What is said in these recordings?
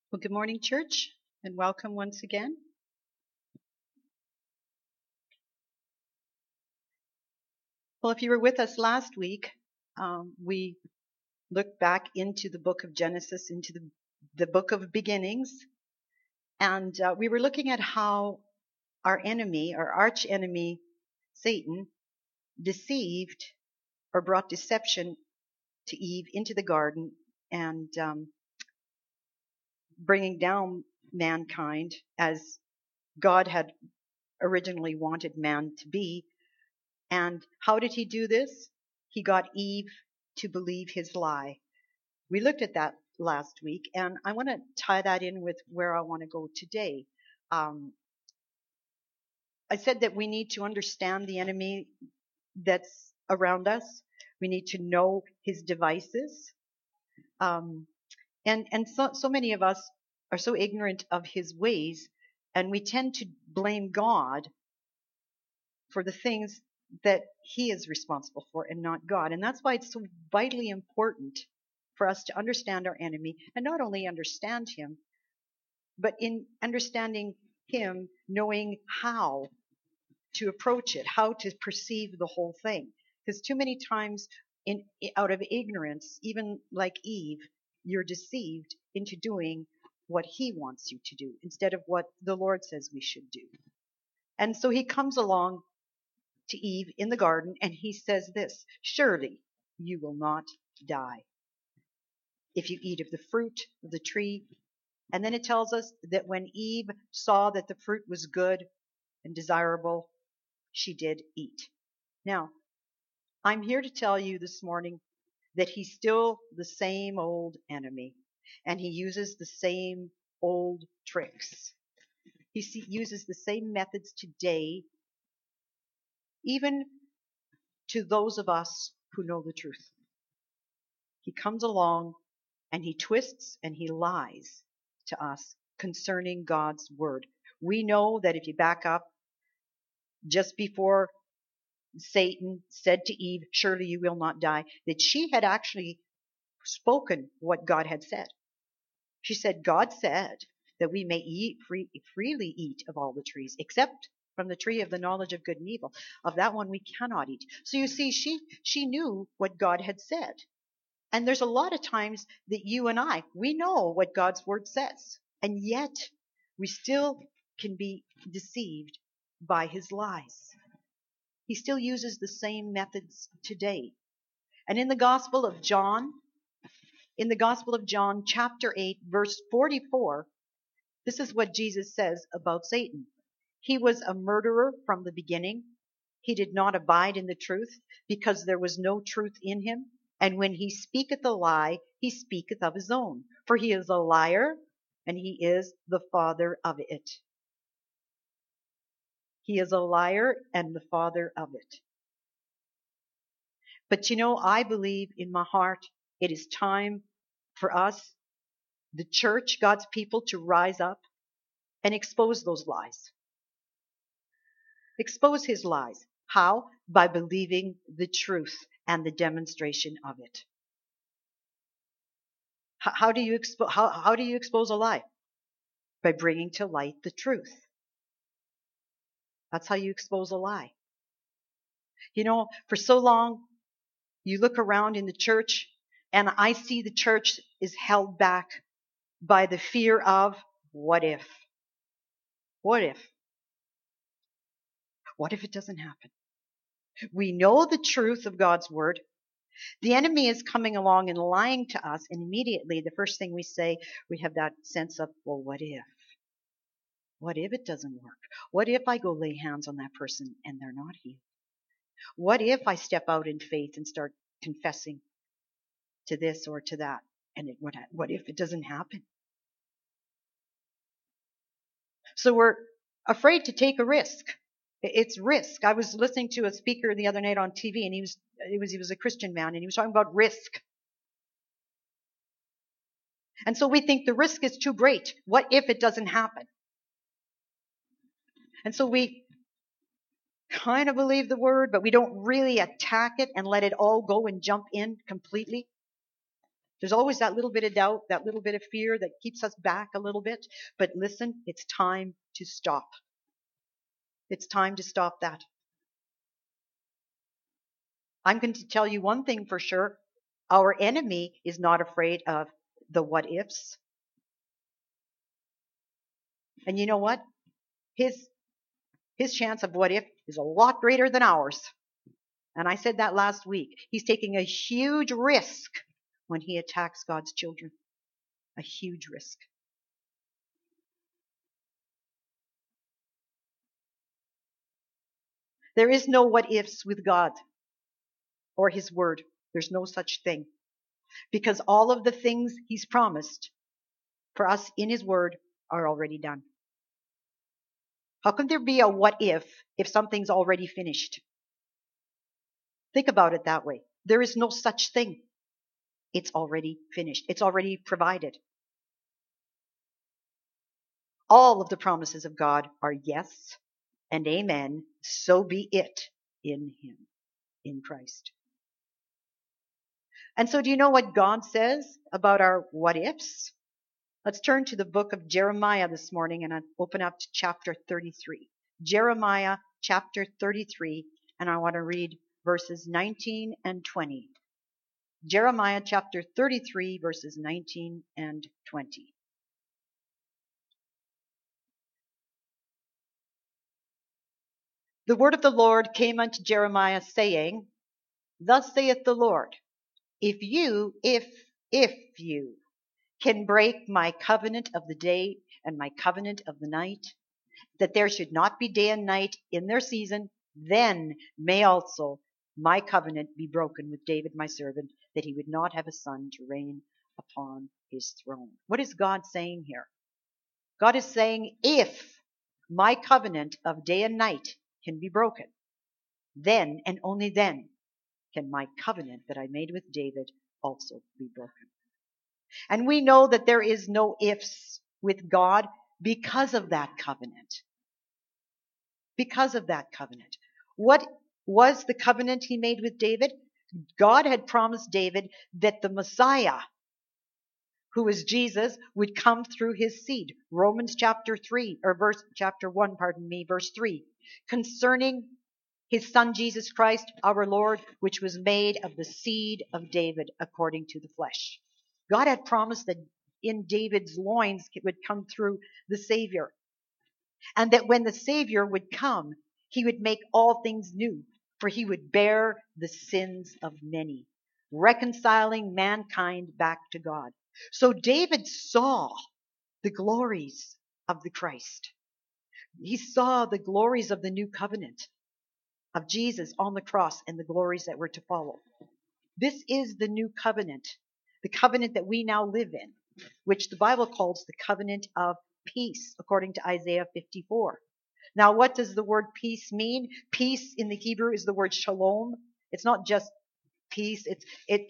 Well, good morning, church, and welcome once again. Well, if you were with us last week, we looked back into the book of Genesis, into the book of beginnings, and we were looking at how our enemy, our arch enemy, Satan, deceived or brought deception to Eve into the garden and bringing down mankind as God had originally wanted man to be. And how did he do this? He got Eve to believe his lie. We looked at that last week, and I want to tie that in with where I want to go today. I said that we need to understand the enemy that's around us. We need to know his devices. And so many of us are so ignorant of his ways, and we tend to blame God for the things that he is responsible for and not God. And that's why it's so vitally important for us to understand our enemy, and not only understand him, but in understanding him, knowing how to approach it, how to perceive the whole thing. Because too many times out of ignorance, even like Eve, you're deceived into doing what he wants you to do instead of what the Lord says we should do. And so he comes along to Eve in the garden, and he says this: surely you will not die if you eat of the fruit of the tree. And then it tells us that when Eve saw that the fruit was good and desirable, she did eat. Now, I'm here to tell you this morning that he's still the same old enemy, and he uses the same old tricks. He uses the same methods today, even to those of us who know the truth. He comes along and he twists and he lies to us concerning God's word. We know that if you back up just before Satan said to Eve, surely you will not die, that she had actually spoken what God had said. She said, God said that we may freely eat of all the trees, except from the tree of the knowledge of good and evil. Of that one we cannot eat. So you see, she knew what God had said. And there's a lot of times that you and we know what God's word says, and yet we still can be deceived by his lies. He still uses the same methods today. And in the Gospel of John, chapter 8, verse 44, this is what Jesus says about Satan. He was a murderer from the beginning. He did not abide in the truth, because there was no truth in him. And when he speaketh a lie, he speaketh of his own, for he is a liar, and he is the father of it. He is a liar and the father of it. But I believe in my heart it is time for us, the church, God's people, to rise up and expose those lies. Expose his lies. How? By believing the truth and the demonstration of it. How do you expose a lie? By bringing to light the truth. That's how you expose a lie. For so long, you look around in the church, and I see the church is held back by the fear of what if? What if? What if it doesn't happen? We know the truth of God's word. The enemy is coming along and lying to us, and immediately the first thing we say, we have that sense of, well, what if? What if it doesn't work? What if I go lay hands on that person and they're not healed? What if I step out in faith and start confessing to this or to that? And what if it doesn't happen? So we're afraid to take a risk. It's risk. I was listening to a speaker the other night on TV, and he was a Christian man, and he was talking about risk. And so we think the risk is too great. What if it doesn't happen? And so we kind of believe the word, but we don't really attack it and let it all go and jump in completely. There's always that little bit of doubt, that little bit of fear that keeps us back a little bit. But listen, it's time to stop. It's time to stop that. I'm going to tell you one thing for sure. Our enemy is not afraid of the what ifs. And you know what? His chance of what if is a lot greater than ours. And I said that last week. He's taking a huge risk when he attacks God's children. A huge risk. There is no what ifs with God or his word. There's no such thing. Because all of the things he's promised for us in his word are already done. How can there be a what if something's already finished? Think about it that way. There is no such thing. It's already finished. It's already provided. All of the promises of God are yes and amen. So be it in him, in Christ. And so do you know what God says about our what ifs? Let's turn to the book of Jeremiah this morning and open up to chapter 33. Jeremiah chapter 33, and I want to read verses 19 and 20. Jeremiah chapter 33, verses 19 and 20. The word of the Lord came unto Jeremiah, saying, Thus saith the Lord, if you can break my covenant of the day and my covenant of the night, that there should not be day and night in their season, then may also my covenant be broken with David my servant, that he would not have a son to reign upon his throne. What is God saying here? God is saying, if my covenant of day and night can be broken, then and only then can my covenant that I made with David also be broken. And we know that there is no ifs with God because of that covenant. Because of that covenant. What was the covenant he made with David? God had promised David that the Messiah, who is Jesus, would come through his seed. Romans chapter 1, verse 3. Concerning his son Jesus Christ, our Lord, which was made of the seed of David according to the flesh. God had promised that in David's loins it would come through the Savior. And that when the Savior would come, he would make all things new, for he would bear the sins of many, reconciling mankind back to God. So David saw the glories of the Christ. He saw the glories of the new covenant of Jesus on the cross and the glories that were to follow. This is the new covenant, the covenant that we now live in, which the Bible calls the covenant of peace, according to Isaiah 54. Now, what does the word peace mean? Peace in the Hebrew is the word shalom. It's not just peace. It's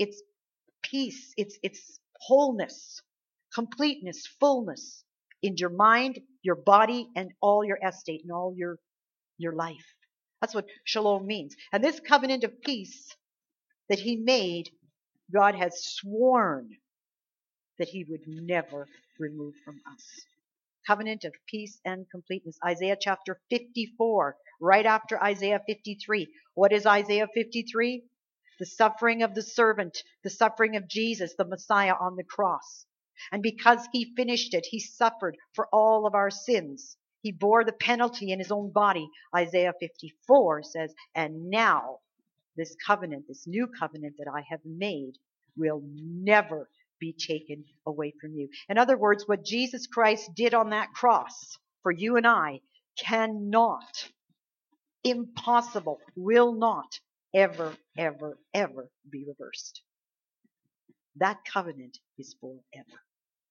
peace. It's wholeness, completeness, fullness in your mind, your body, and all your estate and all your life. That's what shalom means. And this covenant of peace that he made, God has sworn that he would never remove from us. Covenant of peace and completeness. Isaiah chapter 54, right after Isaiah 53. What is Isaiah 53? The suffering of the servant, the suffering of Jesus, the Messiah on the cross. And because he finished it, he suffered for all of our sins. He bore the penalty in his own body. Isaiah 54 says, and now this covenant, this new covenant that I have made will never be taken away from you. In other words, what Jesus Christ did on that cross for you and I cannot, impossible, will not ever, ever, ever be reversed. That covenant is forever.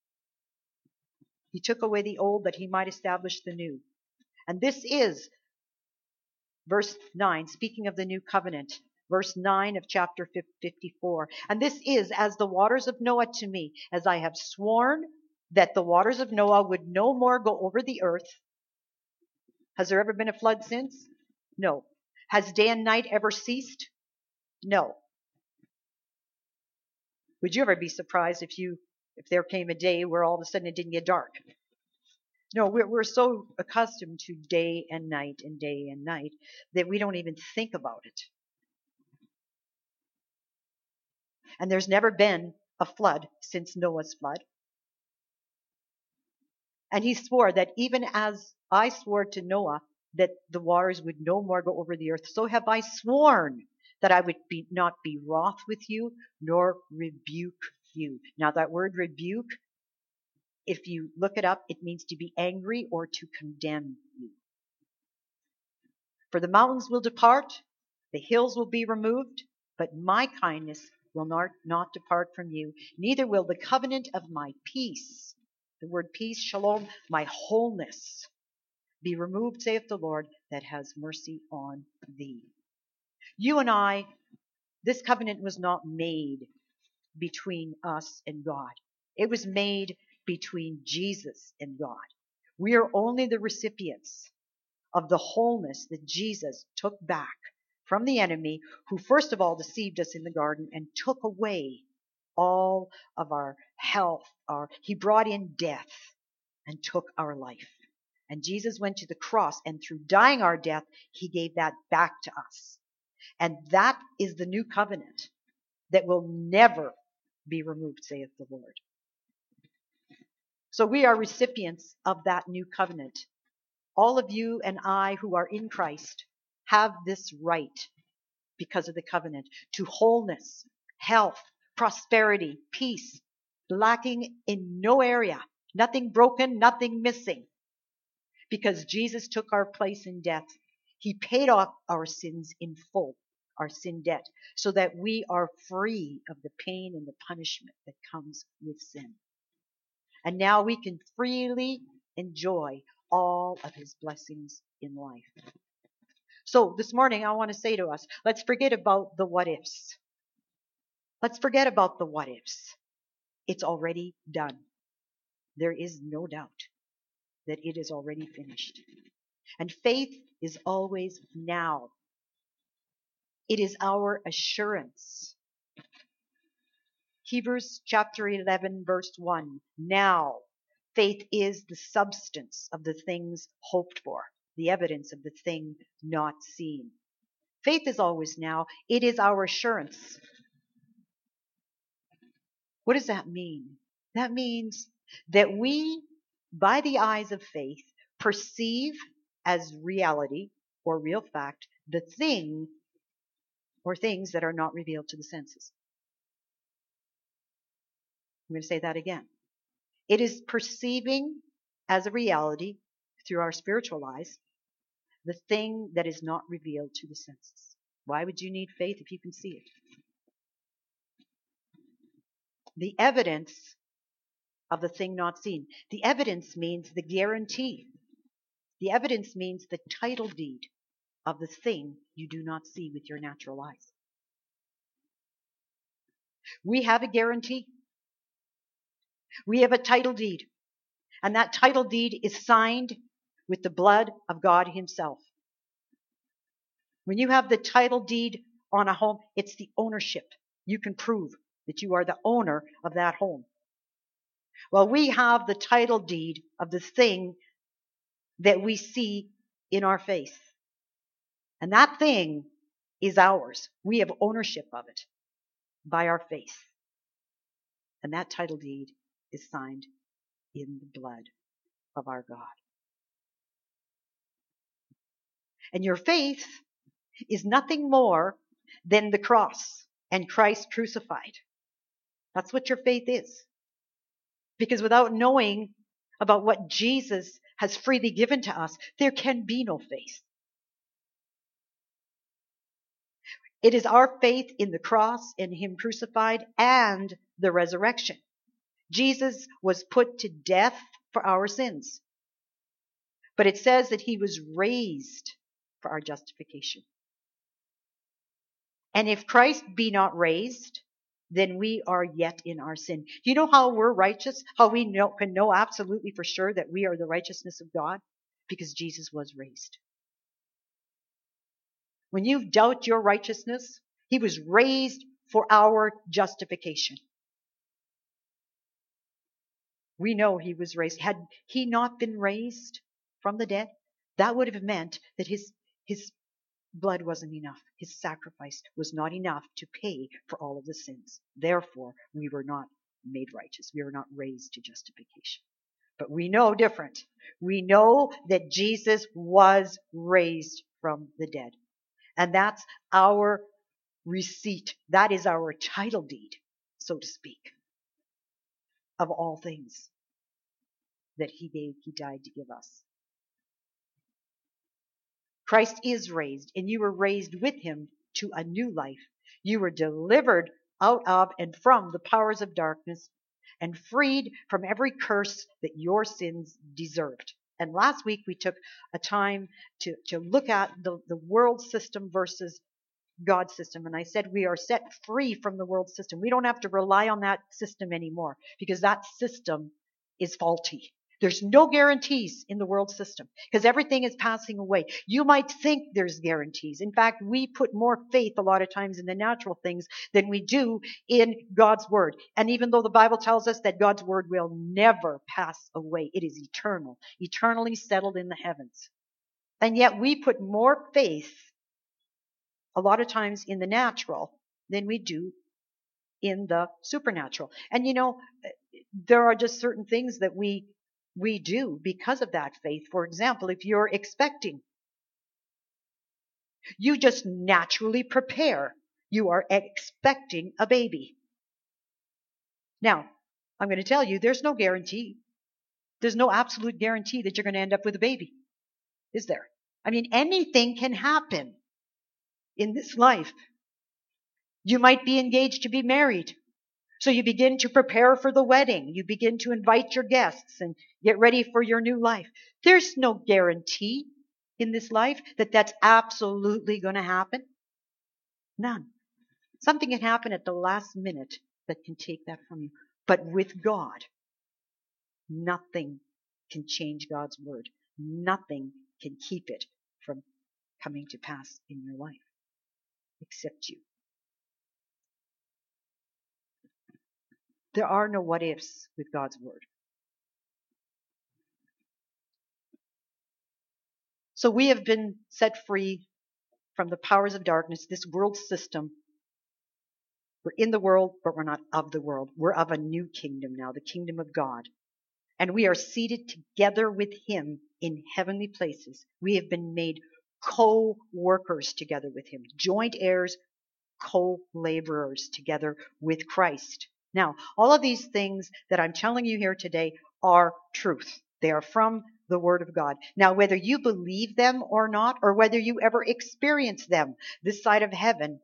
He took away the old that he might establish the new. And this is verse 9, speaking of the new covenant. Verse 9 of chapter 54. And this is as the waters of Noah to me, as I have sworn that the waters of Noah would no more go over the earth. Has there ever been a flood since? No. Has day and night ever ceased? No. Would you ever be surprised if there came a day where all of a sudden it didn't get dark? No, we're so accustomed to day and night that we don't even think about it. And there's never been a flood since Noah's flood. And he swore that even as I swore to Noah that the waters would no more go over the earth, so have I sworn that I would not be wroth with you, nor rebuke you. Now that word rebuke, if you look it up, it means to be angry or to condemn you. For the mountains will depart, the hills will be removed, but my kindness will not depart from you, neither will the covenant of my peace, the word peace, shalom, my wholeness, be removed, saith the Lord, that has mercy on thee. You and I, this covenant was not made between us and God. It was made between Jesus and God. We are only the recipients of the wholeness that Jesus took back from the enemy, who first of all deceived us in the garden and took away all of our health. He brought in death and took our life. And Jesus went to the cross, and through dying our death, he gave that back to us. And that is the new covenant that will never be removed, saith the Lord. So we are recipients of that new covenant. All of you and I who are in Christ have this right because of the covenant to wholeness, health, prosperity, peace, lacking in no area, nothing broken, nothing missing. Because Jesus took our place in death. He paid off our sins in full, our sin debt, so that we are free of the pain and the punishment that comes with sin. And now we can freely enjoy all of his blessings in life. So this morning I want to say to us, let's forget about the what ifs. Let's forget about the what ifs. It's already done. There is no doubt that it is already finished. And faith is always now. It is our assurance. Hebrews chapter 11, verse 1. Now, faith is the substance of the things hoped for, the evidence of the thing not seen. Faith is always now. It is our assurance. What does that mean? That means that we, by the eyes of faith, perceive as reality or real fact the thing or things that are not revealed to the senses. I'm going to say that again. It is perceiving as a reality through our spiritual eyes the thing that is not revealed to the senses. Why would you need faith if you can see it? The evidence of the thing not seen. The evidence means the guarantee. The evidence means the title deed of the thing you do not see with your natural eyes. We have a guarantee. We have a title deed. And that title deed is signed with the blood of God himself. When you have the title deed on a home, it's the ownership. You can prove that you are the owner of that home. Well, we have the title deed of the thing that we see in our face. And that thing is ours. We have ownership of it by our faith. And that title deed is signed in the blood of our God. And your faith is nothing more than the cross and Christ crucified. That's what your faith is. Because without knowing about what Jesus has freely given to us, there can be no faith. It is our faith in the cross, in him crucified, and the resurrection. Jesus was put to death for our sins. But it says that he was raised for our justification. And if Christ be not raised, then we are yet in our sin. Do you know how we're righteous? How we can know absolutely for sure that we are the righteousness of God? Because Jesus was raised. When you doubt your righteousness, he was raised for our justification. We know he was raised. Had he not been raised from the dead, that would have meant that his blood wasn't enough. His sacrifice was not enough to pay for all of the sins. Therefore, we were not made righteous. We were not raised to justification. But we know different. We know that Jesus was raised from the dead. And that's our receipt. That is our title deed, so to speak, of all things that he died to give us. Christ is raised, and you were raised with him to a new life. You were delivered out of and from the powers of darkness and freed from every curse that your sins deserved. And last week we took a time to look at the world system versus God's system. And I said we are set free from the world system. We don't have to rely on that system anymore because that system is faulty. There's no guarantees in the world system because everything is passing away. You might think there's guarantees. In fact, we put more faith a lot of times in the natural things than we do in God's word. And even though the Bible tells us that God's word will never pass away, it is eternal, eternally settled in the heavens. And yet we put more faith a lot of times in the natural than we do in the supernatural. And you know, there are just certain things that we do because of that faith. For example, if you're expecting, you just naturally prepare. You are expecting a baby. Now, I'm going to tell you, there's no guarantee. There's no absolute guarantee that you're going to end up with a baby. Is there? I mean, anything can happen in this life. You might be engaged to be married. So you begin to prepare for the wedding. You begin to invite your guests and get ready for your new life. There's no guarantee in this life that that's absolutely going to happen. None. Something can happen at the last minute that can take that from you. But with God, nothing can change God's word. Nothing can keep it from coming to pass in your life except you. There are no what ifs with God's word. So we have been set free from the powers of darkness, this world system. We're in the world, but we're not of the world. We're of a new kingdom now, the kingdom of God. And we are seated together with him in heavenly places. We have been made co-workers together with him, joint heirs, co-laborers together with Christ. Now, all of these things that I'm telling you here today are truth. They are from the Word of God. Now, whether you believe them or not, or whether you ever experience them this side of heaven,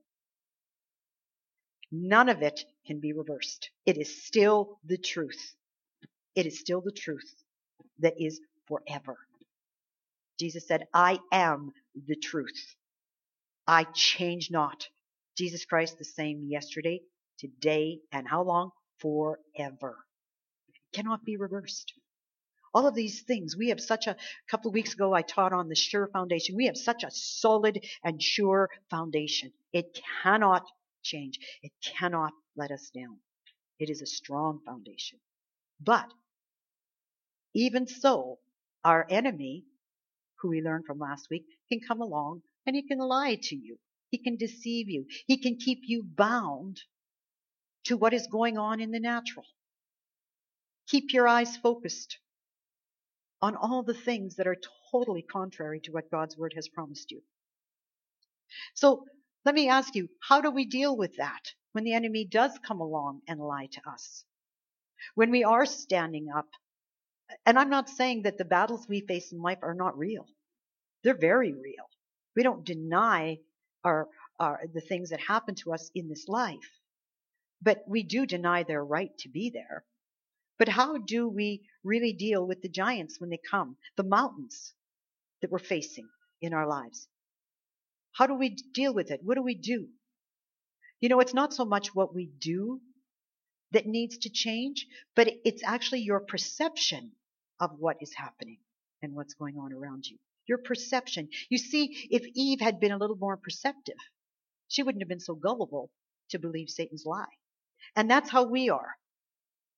none of it can be reversed. It is still the truth. It is still the truth that is forever. Jesus said, I am the truth. I change not. Jesus Christ the same yesterday, today, and how long? Forever. It cannot be reversed. All of these things, we have such a couple of weeks ago I taught on the sure foundation. We have such a solid and sure foundation. It cannot change. It cannot let us down. It is a strong foundation. But even so, our enemy, who we learned from last week, can come along and he can lie to you. He can deceive you. He can keep you bound to what is going on in the natural. Keep your eyes focused on all the things that are totally contrary to what God's word has promised you. So let me ask you, how do we deal with that when the enemy does come along and lie to us? When we are standing up, and I'm not saying that the battles we face in life are not real. They're very real. We don't deny the things that happen to us in this life, but we do deny their right to be there. But how do we really deal with the giants when they come, the mountains that we're facing in our lives? How do we deal with it? What do we do? You know, it's not so much what we do that needs to change, but it's actually your perception of what is happening and what's going on around you. Your perception. You see, if Eve had been a little more perceptive, she wouldn't have been so gullible to believe Satan's lie. And that's how we are.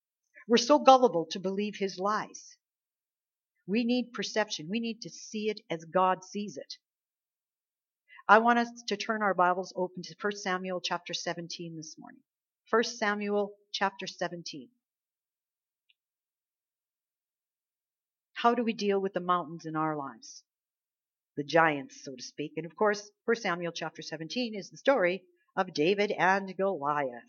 We're so gullible to believe his lies. We need perception. We need to see it as God sees it. I want us to turn our Bibles open to 1 Samuel chapter 17 this morning. 1 Samuel chapter 17. How do we deal with the mountains in our lives? The giants, so to speak. And of course, 1 Samuel chapter 17 is the story of David and Goliath.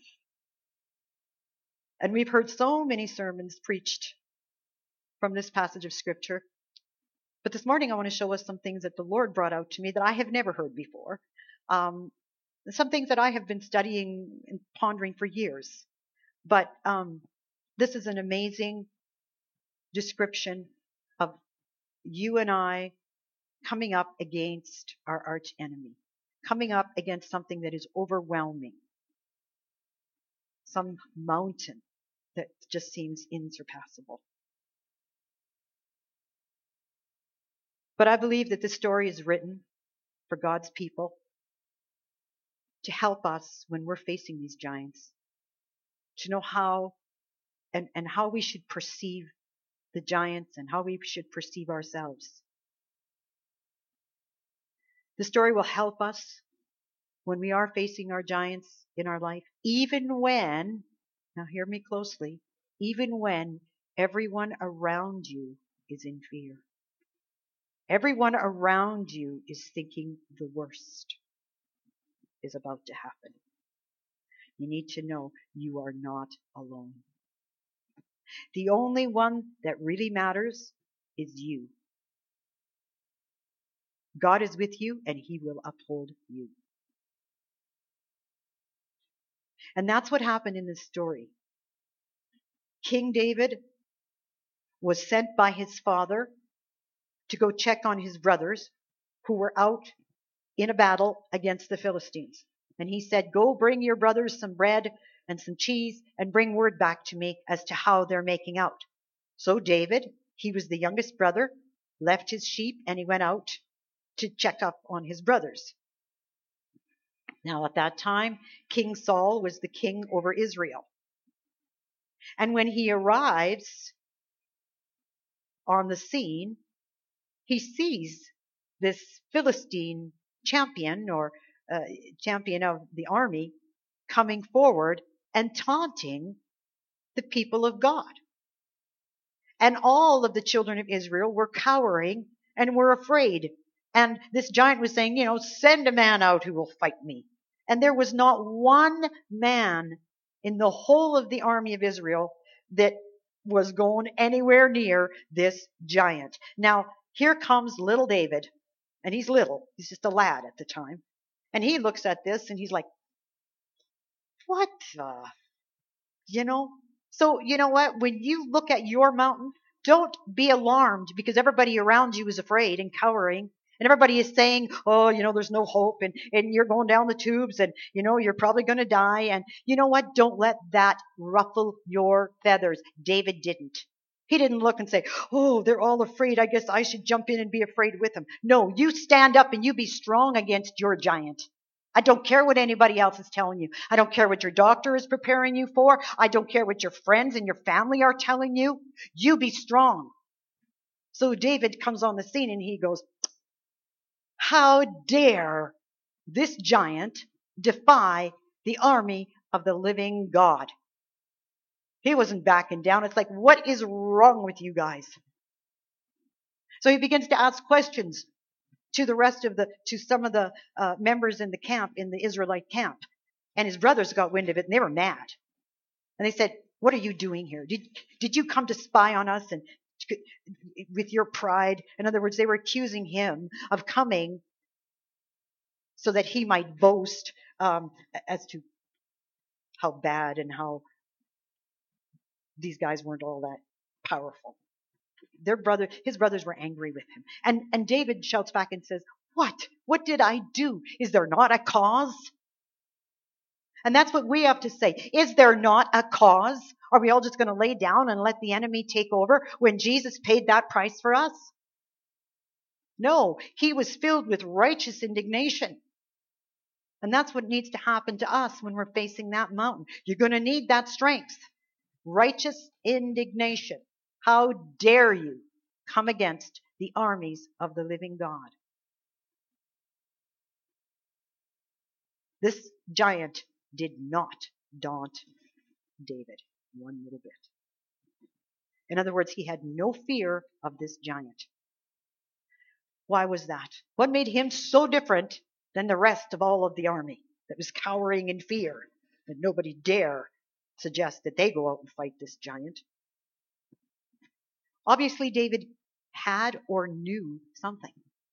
And we've heard so many sermons preached from this passage of Scripture. But this morning I want to show us some things that the Lord brought out to me that I have never heard before. Some things that I have been studying and pondering for years. But this is an amazing description of you and I coming up against our arch enemy, coming up against something that is overwhelming, some mountain that just seems insurpassable. But I believe that this story is written for God's people to help us when we're facing these giants, to know how and how we should perceive the giants and how we should perceive ourselves. The story will help us when we are facing our giants in our life, even when, now hear me closely, even when everyone around you is in fear. Everyone around you is thinking the worst is about to happen. You need to know you are not alone. The only one that really matters is you. God is with you and he will uphold you. And that's what happened in this story. King David was sent by his father to go check on his brothers who were out in a battle against the Philistines. And he said, go bring your brothers some bread and some cheese and bring word back to me as to how they're making out. So David, he was the youngest brother, left his sheep and he went out to check up on his brothers. Now at that time, King Saul was the king over Israel. And when he arrives on the scene, he sees this Philistine champion or champion of the army coming forward and taunting the people of God. And all of the children of Israel were cowering and were afraid. And this giant was saying, send a man out who will fight me. And there was not one man in the whole of the army of Israel that was going anywhere near this giant. Now, here comes little David. And he's little. He's just a lad at the time. And he looks at this and he's like, what the? So you know what? When you look at your mountain, don't be alarmed because everybody around you is afraid and cowering. And everybody is saying, oh, there's no hope and you're going down the tubes and, you're probably going to die. And you know what? Don't let that ruffle your feathers. David didn't. He didn't look and say, oh, they're all afraid. I guess I should jump in and be afraid with them. No, you stand up and you be strong against your giant. I don't care what anybody else is telling you. I don't care what your doctor is preparing you for. I don't care what your friends and your family are telling you. You be strong. So David comes on the scene and he goes, how dare this giant defy the army of the living God? He wasn't backing down. It's like, what is wrong with you guys? So he begins to ask questions to some of the members in the camp, in the Israelite camp. And his brothers got wind of it and they were mad. And they said, what are you doing here? Did you come to spy on us and with your pride? In other words, they were accusing him of coming so that he might boast as to how bad and how these guys weren't all that powerful. His brothers were angry with him. And David shouts back and says, what? What did I do? Is there not a cause? And that's what we have to say. Is there not a cause? Are we all just going to lay down and let the enemy take over when Jesus paid that price for us? No, he was filled with righteous indignation. And that's what needs to happen to us when we're facing that mountain. You're going to need that strength. righteous indignation. How dare you come against the armies of the living God? This giant did not daunt David one little bit. In other words, he had no fear of this giant. Why was that? What made him so different than the rest of all of the army that was cowering in fear, that nobody dare suggest that they go out and fight this giant? Obviously, David had or knew something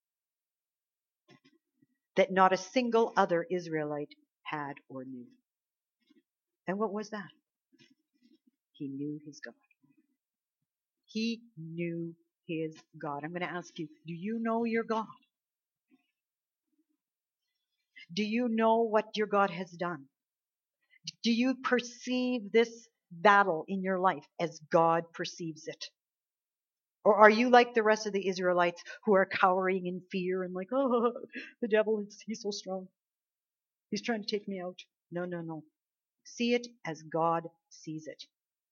that not a single other Israelite had or knew. And what was that? He knew his God. He knew his God. I'm going to ask you, do you know your God? Do you know what your God has done? Do you perceive this battle in your life as God perceives it? Or are you like the rest of the Israelites who are cowering in fear and like, oh, the devil, he's so strong. He's trying to take me out. No, no, no. See it as God sees it.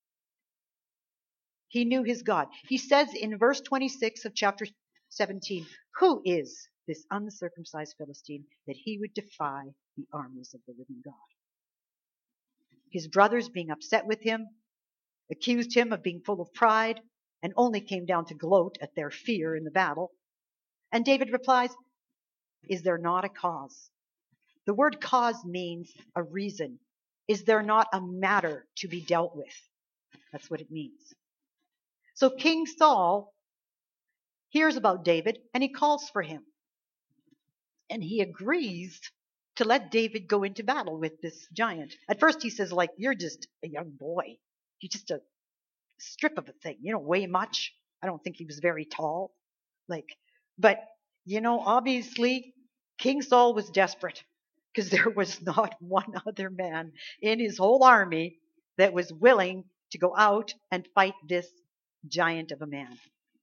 He knew his God. He says in verse 26 of chapter 17, who is this uncircumcised Philistine that he would defy the armies of the living God? His brothers, being upset with him, accused him of being full of pride and only came down to gloat at their fear in the battle. And David replies, is there not a cause? The word cause means a reason. Is there not a matter to be dealt with? That's what it means. So King Saul hears about David and he calls for him. And he agrees to let David go into battle with this giant. At first he says, like, you're just a young boy. You're just a strip of a thing. You don't weigh much. I don't think he was very tall. But, obviously King Saul was desperate because there was not one other man in his whole army that was willing to go out and fight this giant of a man.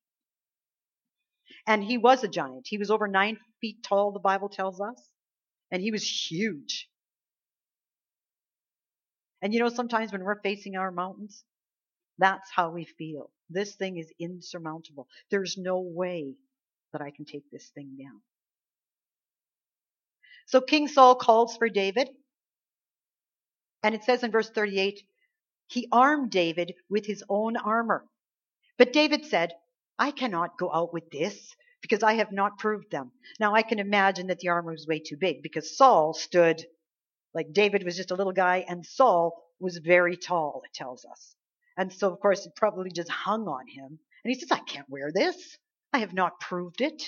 And he was a giant. He was over 9 feet tall, the Bible tells us. And he was huge. And sometimes when we're facing our mountains, that's how we feel. This thing is insurmountable. There's no way that I can take this thing down. So King Saul calls for David. And it says in verse 38, he armed David with his own armor. But David said, I cannot go out with this because I have not proved them. Now I can imagine that the armor was way too big because Saul stood, like David was just a little guy and Saul was very tall, it tells us. And so, of course, it probably just hung on him. And he says, I can't wear this. I have not proved it.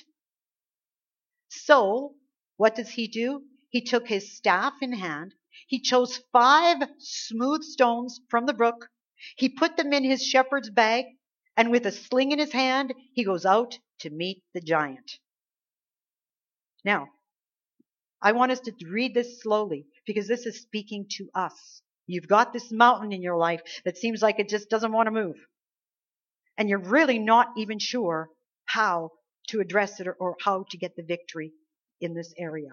So, what does he do? He took his staff in hand. He chose 5 smooth stones from the brook. He put them in his shepherd's bag. And with a sling in his hand, he goes out to meet the giant. Now, I want us to read this slowly because this is speaking to us. You've got this mountain in your life that seems like it just doesn't want to move. And you're really not even sure how to address it or how to get the victory in this area.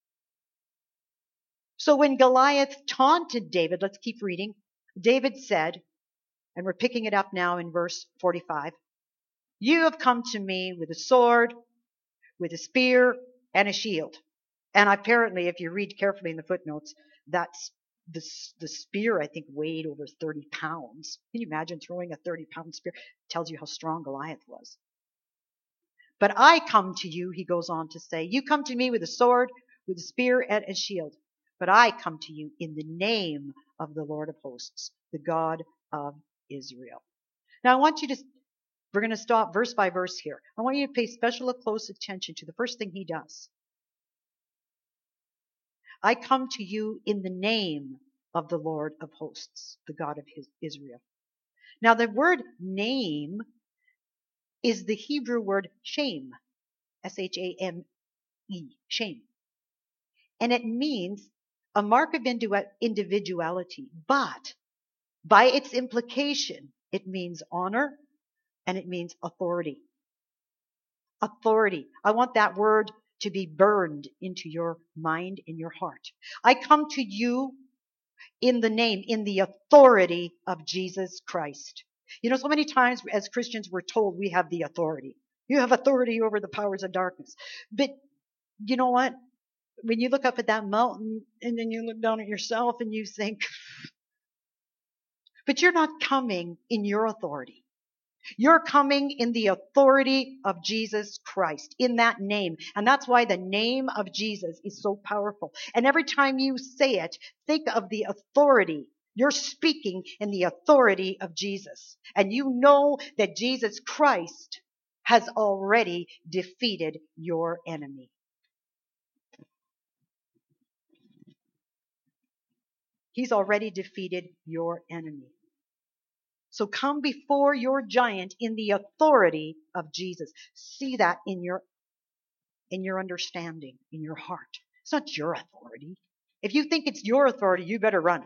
So when Goliath taunted David, let's keep reading. David said, and we're picking it up now in verse 45, you have come to me with a sword, with a spear, and a shield. And apparently, if you read carefully in the footnotes, that's the spear, I think, weighed over 30 pounds. Can you imagine throwing a 30-pound spear? It tells you how strong Goliath was. But I come to you, he goes on to say, you come to me with a sword, with a spear, and a shield. But I come to you in the name of the Lord of hosts, the God of Israel. Now, I want you to, we're going to stop verse by verse here. I want you to pay special close attention to the first thing he does. I come to you in the name of the Lord of hosts, the God of Israel. Now, the word name is the Hebrew word shame, S-H-A-M-E, shame. And it means a mark of individuality, but by its implication, it means honor and it means authority. Authority. I want that word to be burned into your mind, in your heart. I come to you in the name, in the authority of Jesus Christ. You know, so many times as Christians, we're told we have the authority. You have authority over the powers of darkness. But you know what? When you look up at that mountain and then you look down at yourself and you think, but you're not coming in your authority. You're coming in the authority of Jesus Christ, in that name. And that's why the name of Jesus is so powerful. And every time you say it, think of the authority. You're speaking in the authority of Jesus. And you know that Jesus Christ has already defeated your enemy. He's already defeated your enemy. So come before your giant in the authority of Jesus. See that in your understanding, in your heart. It's not your authority. If you think it's your authority, you better run.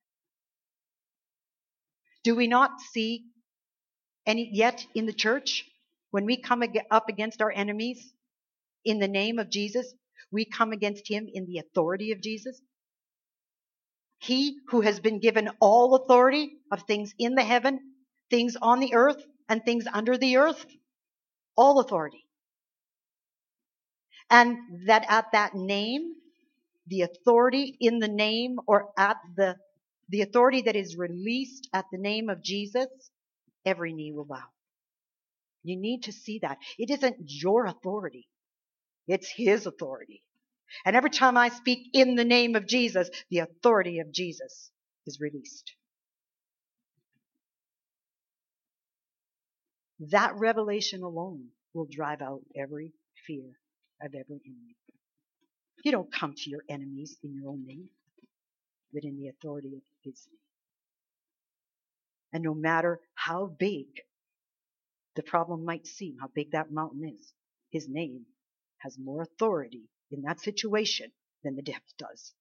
Do we not see any yet in the church when we come up against our enemies in the name of Jesus, we come against him in the authority of Jesus? He who has been given all authority of things in the heaven, things on the earth, and things under the earth. All authority. And that at that name, the authority in the name, or at the authority that is released at the name of Jesus, every knee will bow. You need to see that. It isn't your authority. It's his authority. And every time I speak in the name of Jesus, the authority of Jesus is released. That revelation alone will drive out every fear of every enemy. You don't come to your enemies in your own name, but in the authority of his name. And no matter how big the problem might seem, how big that mountain is, his name has more authority in that situation than the devil does.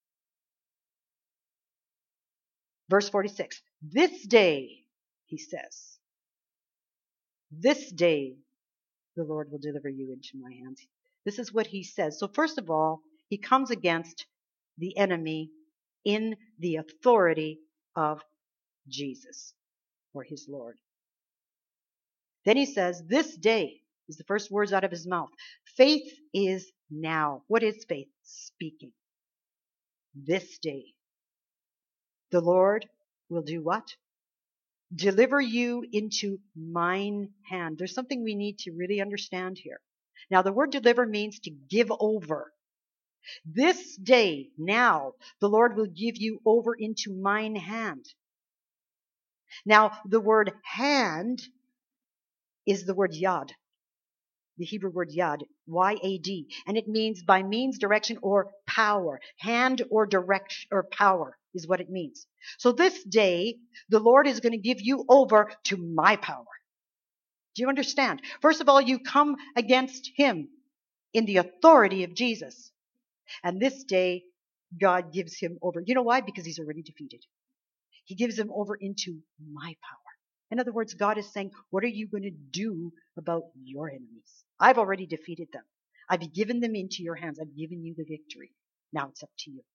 Verse 46, this day, he says, this day the Lord will deliver you into my hands. This is what he says. So first of all, he comes against the enemy in the authority of Jesus or his Lord. Then he says, this day is the first words out of his mouth. Faith is now. What is faith? Speaking. This day. The Lord will do what? Deliver you into mine hand. There's something we need to really understand here. Now, the word deliver means to give over. This day, now, the Lord will give you over into mine hand. Now, the word hand is the word yad. The Hebrew word yad, Y-A-D, and it means by means, direction, or power. Hand or direction or power is what it means. So this day, the Lord is going to give you over to my power. Do you understand? First of all, you come against him in the authority of Jesus. And this day, God gives him over. You know why? Because he's already defeated. He gives him over into my power. In other words, God is saying, what are you going to do about your enemies? I've already defeated them. I've given them into your hands. I've given you the victory. Now it's up to you.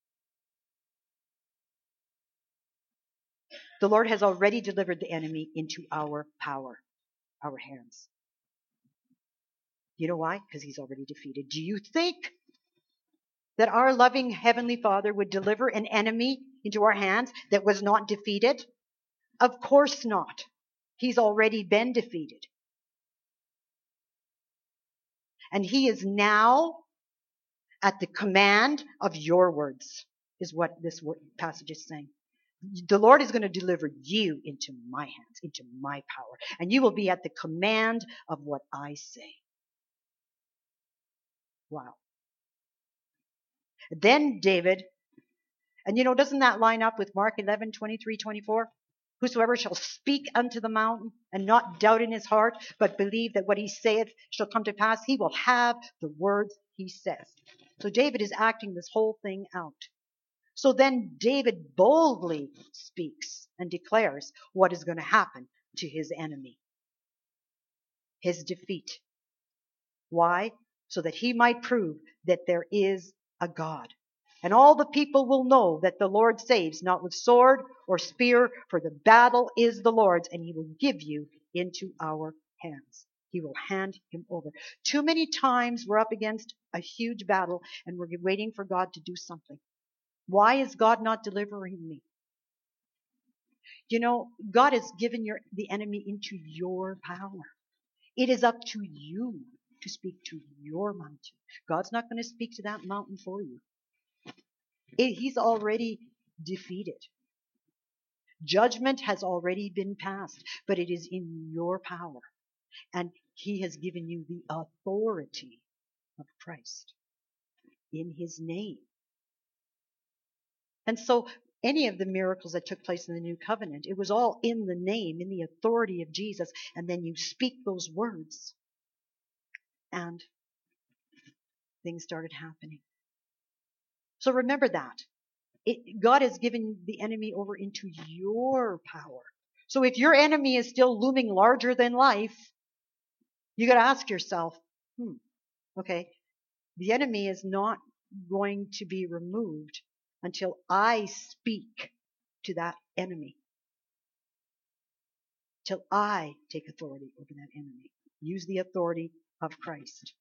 The Lord has already delivered the enemy into our power, our hands. You know why? Because he's already defeated. Do you think that our loving Heavenly Father would deliver an enemy into our hands that was not defeated? Of course not. He's already been defeated. And he is now at the command of your words, is what this passage is saying. The Lord is going to deliver you into my hands, into my power. And you will be at the command of what I say. Wow. Then David, and you know, doesn't that line up with Mark 11, 23, 24? Whosoever shall speak unto the mountain and not doubt in his heart, but believe that what he saith shall come to pass, he will have the words he says. So David is acting this whole thing out. So then David boldly speaks and declares what is going to happen to his enemy. His defeat. Why? So that he might prove that there is a God. And all the people will know that the Lord saves, not with sword or spear, for the battle is the Lord's, and he will give you into our hands. He will hand him over. Too many times we're up against a huge battle and we're waiting for God to do something. Why is God not delivering me? You know, God has given the enemy into your power. It is up to you to speak to your mountain. God's not going to speak to that mountain for you. He's already defeated. Judgment has already been passed, but it is in your power. And he has given you the authority of Christ in his name. And so any of the miracles that took place in the new covenant, it was all in the name, in the authority of Jesus. And then you speak those words and things started happening. So remember that. God has given the enemy over into your power. So if your enemy is still looming larger than life, you got to ask yourself, okay, the enemy is not going to be removed until I speak to that enemy. Till I take authority over that enemy. Use the authority of Christ.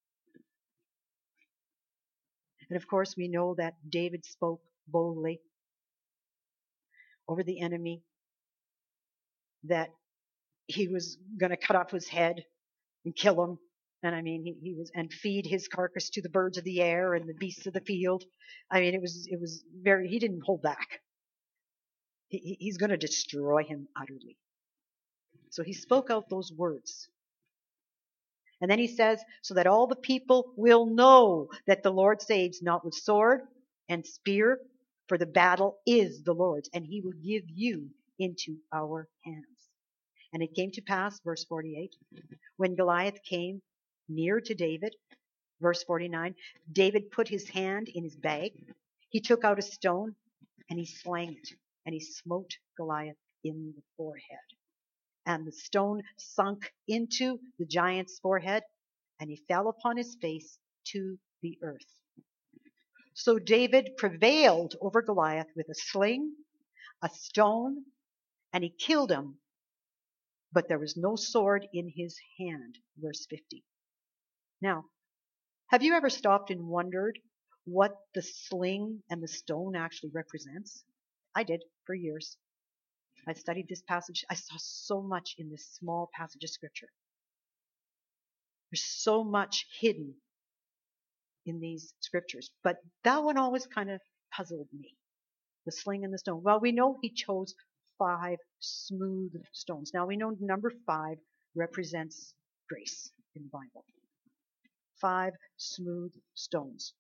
And of course, we know that David spoke boldly over the enemy, that he was going to cut off his head and kill him. And I mean, he was, and feed his carcass to the birds of the air and the beasts of the field. I mean, it was very, he didn't hold back. He's going to destroy him utterly. So he spoke out those words. And then he says, so that all the people will know that the Lord saves not with sword and spear, for the battle is the Lord's, and he will give you into our hands. And it came to pass, verse 48, when Goliath came near to David, verse 49, David put his hand in his bag. He took out a stone and he slang it, and he smote Goliath in the forehead. And the stone sunk into the giant's forehead, and he fell upon his face to the earth. So David prevailed over Goliath with a sling, a stone, and he killed him, but there was no sword in his hand. Verse 50. Now, have you ever stopped and wondered what the sling and the stone actually represents? I did for years. I studied this passage. I saw so much in this small passage of scripture. There's so much hidden in these scriptures. But that one always kind of puzzled me. The sling and the stone. Well, we know he chose 5 smooth stones. Now we know number 5 represents grace in the Bible. 5 smooth stones.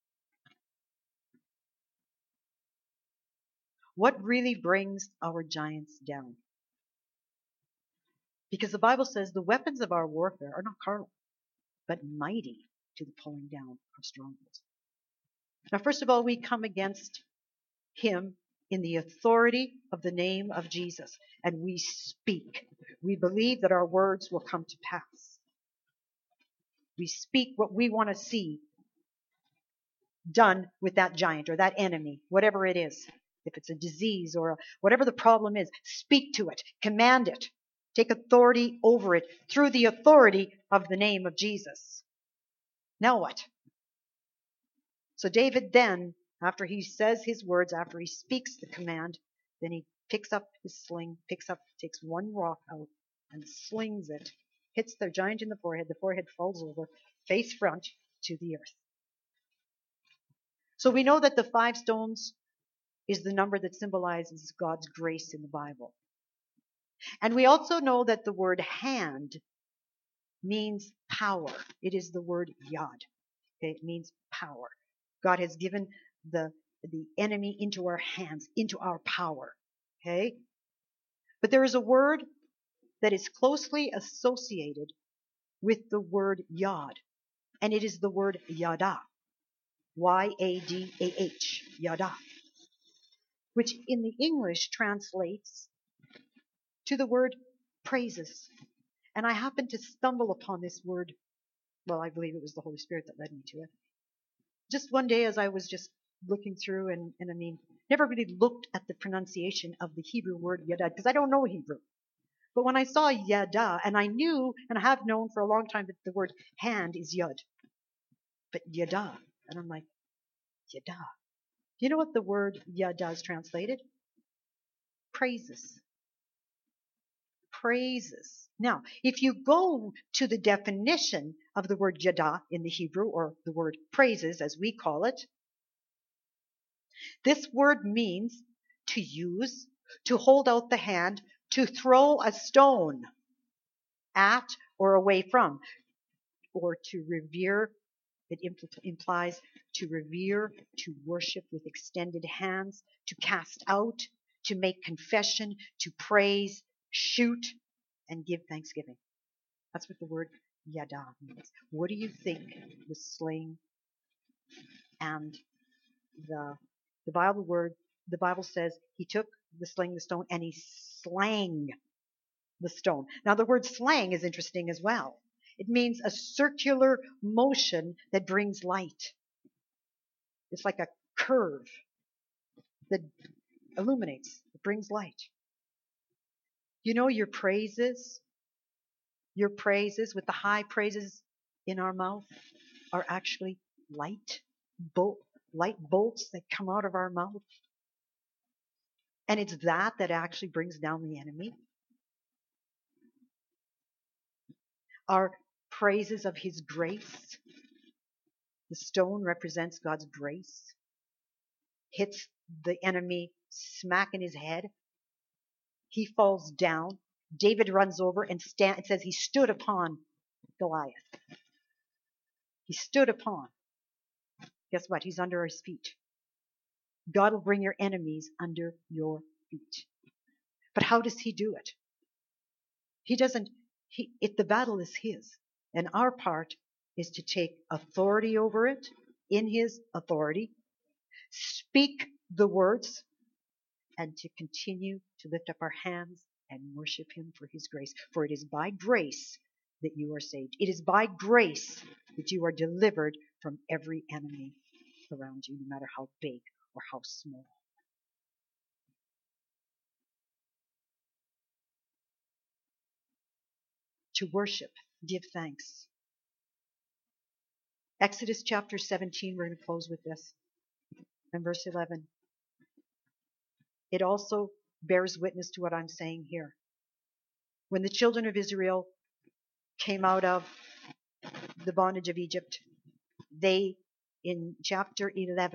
What really brings our giants down? Because the Bible says the weapons of our warfare are not carnal, but mighty to the pulling down of strongholds. Now, first of all, we come against him in the authority of the name of Jesus, and we speak. We believe that our words will come to pass. We speak what we want to see done with that giant or that enemy, whatever it is. If it's a disease or whatever the problem is, speak to it, command it, take authority over it through the authority of the name of Jesus. Now what? So David then, after he says his words, after he speaks the command, then he picks up his sling, takes one rock out and slings it, hits the giant in the forehead falls over, face front to the earth. So we know that the 5 stones is the number that symbolizes God's grace in the Bible. And we also know that the word hand means power. It is the word yad. Okay, it means power. God has given the enemy into our hands, into our power. Okay? But there is a word that is closely associated with the word yad, and it is the word yada. Y-A-D-A-H. Yada. Which in the English translates to the word praises. And I happened to stumble upon this word. Well, I believe it was the Holy Spirit that led me to it. Just one day as I was just looking through, and I mean, never really looked at the pronunciation of the Hebrew word yada, because I don't know Hebrew. But when I saw yada, and I knew, and I have known for a long time that the word hand is yud, but yada, and I'm like, yada. Do you know what the word yada is translated? Praises. Praises. Now, if you go to the definition of the word yada in the Hebrew, or the word praises as we call it, this word means to use, to hold out the hand, to throw a stone at or away from, or to revere. It implies to revere, to worship with extended hands, to cast out, to make confession, to praise, shoot, and give thanksgiving. That's what the word yada means. What do you think the sling and the Bible says he took the sling, the stone, and he slang the stone. Now the word slang is interesting as well. It means a circular motion that brings light. It's like a curve that illuminates, it brings light. You know, your praises with the high praises in our mouth are actually light bolts that come out of our mouth. And it's that actually brings down the enemy. Our praises of his grace. The stone represents God's grace. Hits the enemy smack in his head. He falls down. David runs over and it says he stood upon Goliath. He stood upon. Guess what? He's under his feet. God will bring your enemies under your feet. But how does he do it? He doesn't, the battle is his. And our part is to take authority over it, in his authority, speak the words, and to continue to lift up our hands and worship him for his grace. For it is by grace that you are saved. It is by grace that you are delivered from every enemy around you, no matter how big or how small. To worship, give thanks. Exodus chapter 17, we're going to close with this. And verse 11. It also bears witness to what I'm saying here. When the children of Israel came out of the bondage of Egypt, they, in chapter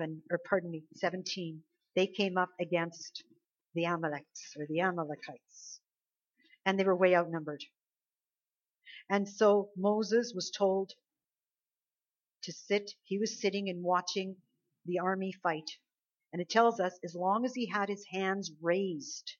17, they came up against the Amalekites, and they were way outnumbered. And so Moses was told to sit. He was sitting and watching the army fight. And it tells us as long as he had his hands raised,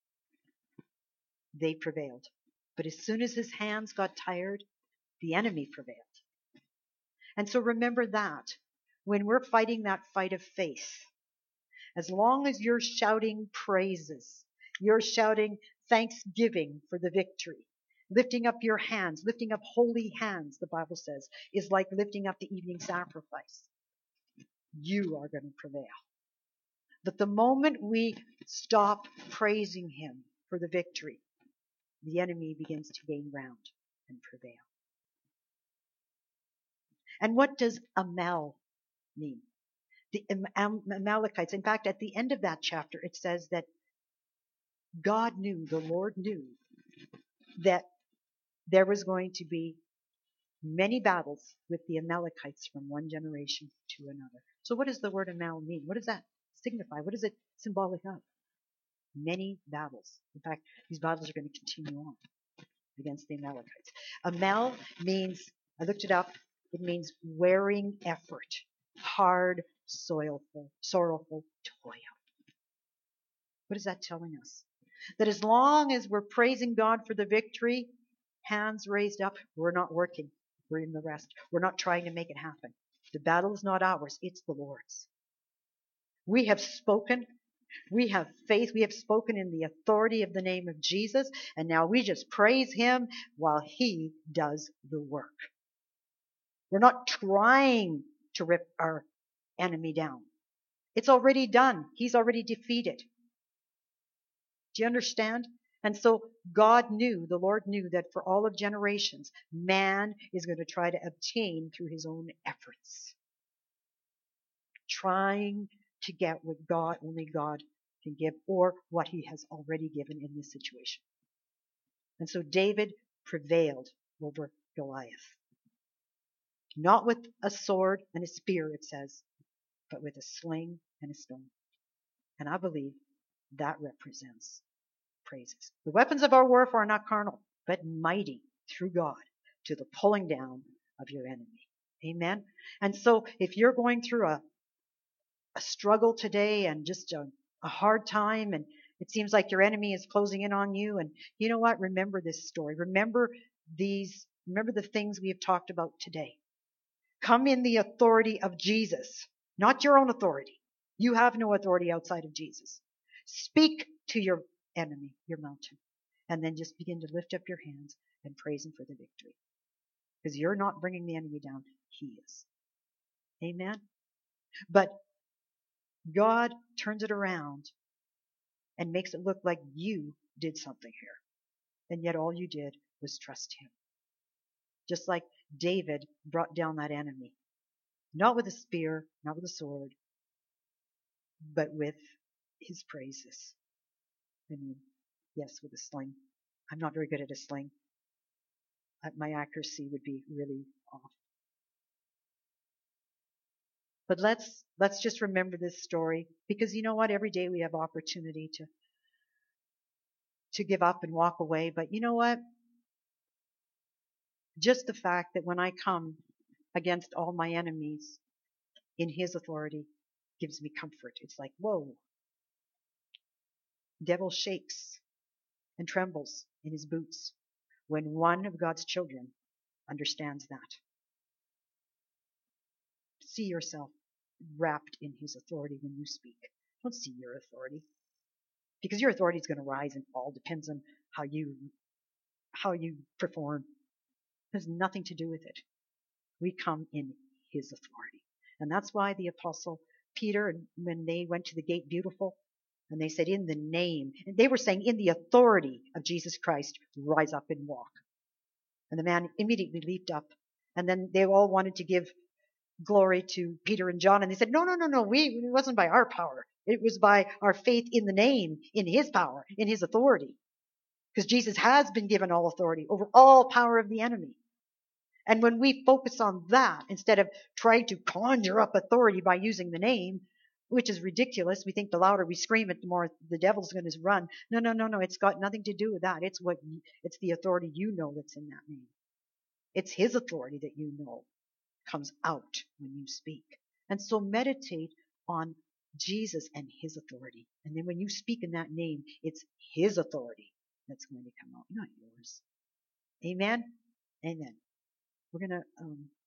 they prevailed. But as soon as his hands got tired, the enemy prevailed. And so remember that when we're fighting that fight of faith, as long as you're shouting praises, you're shouting thanksgiving for the victory, lifting up your hands, lifting up holy hands, the Bible says, is like lifting up the evening sacrifice. You are going to prevail. But the moment we stop praising him for the victory, the enemy begins to gain ground and prevail. And what does Amal mean? The Amalekites. In fact, at the end of that chapter, it says that God knew, the Lord knew, that there was going to be many battles with the Amalekites from one generation to another. So what does the word Amal mean? What does that signify? What is it symbolic of? Many battles. In fact, these battles are going to continue on against the Amalekites. Amal means, I looked it up, it means wearing effort, hard, sorrowful toil. What is that telling us? That as long as we're praising God for the victory, hands raised up, we're not working. We're in the rest. We're not trying to make it happen. The battle is not ours. It's the Lord's. We have spoken. We have faith. We have spoken in the authority of the name of Jesus. And now we just praise him while he does the work. We're not trying to rip our enemy down. It's already done. He's already defeated. Do you understand? And so God knew, the Lord knew that for all of generations, man is going to try to obtain through his own efforts, trying to get what God, only God can give, or what he has already given in this situation. And so David prevailed over Goliath. Not with a sword and a spear, it says, but with a sling and a stone. And I believe that represents praises. The weapons of our warfare are not carnal, but mighty through God to the pulling down of your enemy. Amen. And so if you're going through a struggle today and just a hard time, and it seems like your enemy is closing in on you, and you know what? Remember this story. Remember the things we have talked about today. Come in the authority of Jesus, not your own authority. You have no authority outside of Jesus. Speak to your enemy, your mountain, and then just begin to lift up your hands and praise him for the victory. Because you're not bringing the enemy down. He is. Amen. But God turns it around and makes it look like you did something here. And yet all you did was trust him. Just like David brought down that enemy. Not with a spear, not with a sword, but with his praises. I mean, yes, with a sling. I'm not very good at a sling. My accuracy would be really off. But let's just remember this story, because you know what? Every day we have opportunity to give up and walk away. But you know what? Just the fact that when I come against all my enemies in his authority gives me comfort. It's like, whoa. Devil shakes and trembles in his boots when one of God's children understands that. See yourself wrapped in his authority when you speak. Don't see your authority, because your authority is going to rise, and all depends on how you perform. It has nothing to do with it. We come in his authority. And that's why the apostle Peter, when they went to the gate beautiful, and they said, in the name, and they were saying, in the authority of Jesus Christ, rise up and walk. And the man immediately leaped up. And then they all wanted to give glory to Peter and John. And they said, no, it wasn't by our power. It was by our faith in the name, in his power, in his authority. Because Jesus has been given all authority over all power of the enemy. And when we focus on that, instead of trying to conjure up authority by using the name, which is ridiculous. We think the louder we scream it, the more the devil's going to run. No. It's got nothing to do with that. It's the authority you know that's in that name. It's his authority that you know comes out when you speak. And so meditate on Jesus and his authority. And then when you speak in that name, it's his authority that's going to come out, not yours. Amen? Amen. We're going to